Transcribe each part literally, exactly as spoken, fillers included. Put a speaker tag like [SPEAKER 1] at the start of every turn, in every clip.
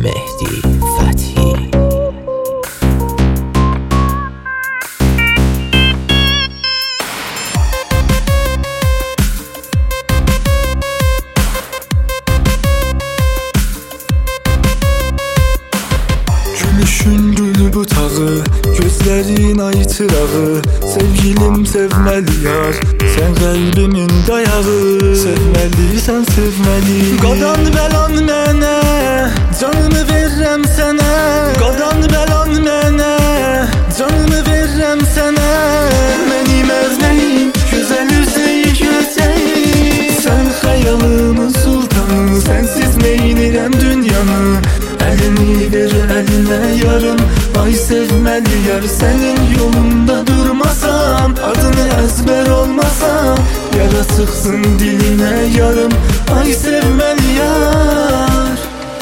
[SPEAKER 1] Mehdi Fethi.
[SPEAKER 2] Gülüşün gülü butağı, gözlerin ay çırağı. Sevgilim sevmeli yar, sen kalbimin dayağı. Sevmeliysen sevmeli. Qadan belan mənə, canımı verirəm sənə. Qadan belan mənə, canımı verirəm sənə. Mənim əzməyim, gözəl üzəyi gözəyi. Sən xəyalımın sultanı, sənsiz neynirəm dünyanı. Elini ver eline yarım, ay sevmeli yar. Senin yolunda durmasam, adını ezber olmasam, yara sıksın diline yarım, ay sevmeli yar.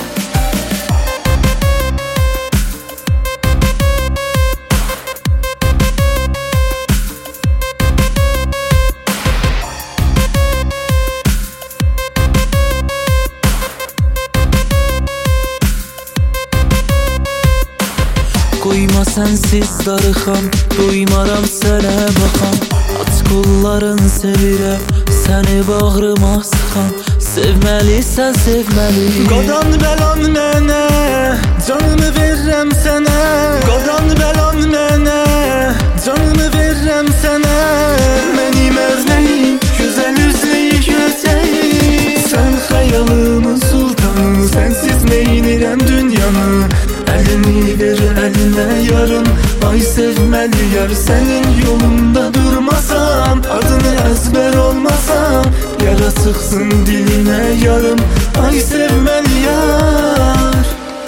[SPEAKER 1] Qoyma sensiz darıxam, doymaram sənə baxam. Aç qolların sevirəm, səni bağrıma sıxam. Sevməlisən sevməli.
[SPEAKER 2] Qadan belan mənə, canımı verirəm sənə. Qadan belan mənə, canımı verirəm sənə. Mənim əzməyim, gözəl üzəyi gözəyi. Sən xəyalımın sultanı, sənsiz neynirəm dünyanı. Elini ver eline yarım, ay sevmeli yar. Senin yolunda durmasam, adını ezber olmasam, yara sıksın diline yarım, ay sevmeli yar.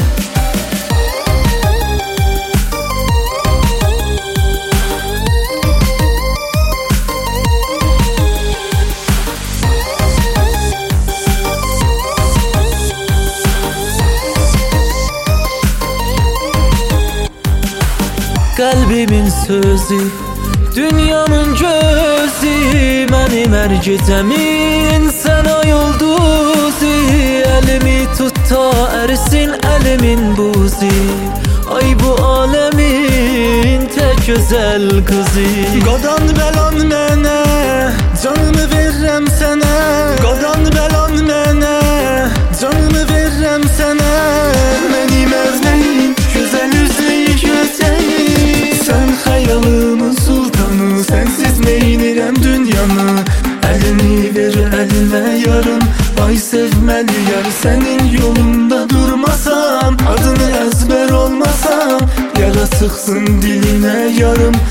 [SPEAKER 1] Kalbimin sözü, dünyamın gözü. Mənim hər gecəmin sən ay ulduzu. Elimi tut ta ərsin əlimin buzi. Ay bu alemin tek güzel kızı.
[SPEAKER 2] Qadan belan mənə, canımı verirəm sənə. Qadan belan mənə, canımı verirəm sənə. Mənim əzməyim, gözəl üzəyi gözəyi. Sən xəyalımın sultanı, sənsiz neynirəm dünyanı. Elini ver eline yarım, ay sevmeli yar. Senin yolunda durmasam, adını ezber olmasam, yara sıksın diline yarım,